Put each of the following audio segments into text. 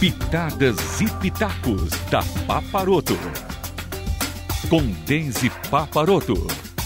Pitadas e Pitacos da Paparoto. Com Denise Paparoto.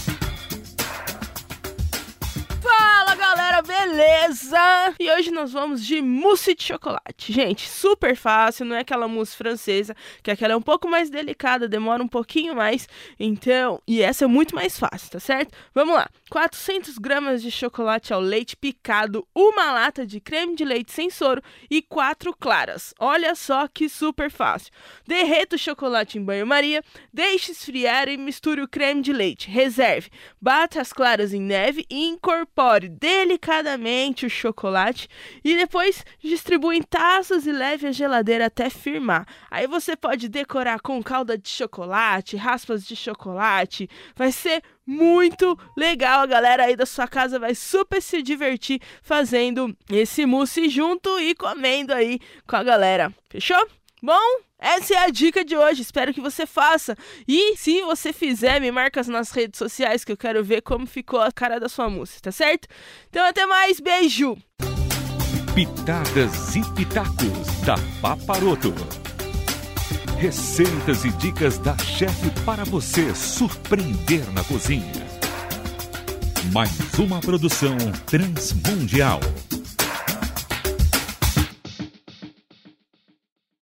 Fala galera, beleza? E hoje nós vamos de mousse de chocolate. Gente, super fácil, não é aquela mousse francesa, que aquela é um pouco mais delicada, demora um pouquinho mais. Então, e essa é muito mais fácil, tá certo? Vamos lá, 400 gramas de chocolate ao leite picado, uma lata de creme de leite sem soro e 4 claras. Olha só que super fácil. Derreta o chocolate em banho-maria, deixe esfriar e misture o creme de leite. Reserve, bata as claras em neve e incorpore delicadamente o chocolate e depois distribua em taças e leve à geladeira até firmar. Aí você pode decorar com calda de chocolate, raspas de chocolate, vai ser muito legal, a galera aí da sua casa vai super se divertir fazendo esse mousse junto e comendo aí com a galera, fechou? Bom, essa é a dica de hoje, espero que você faça. E se você fizer, me marca nas redes sociais que eu quero ver como ficou a cara da sua mousse, tá certo? Então até mais, beijo! Pitadas e Pitacos da Paparoto. Receitas e dicas da chefe para você surpreender na cozinha. Mais uma produção transmundial.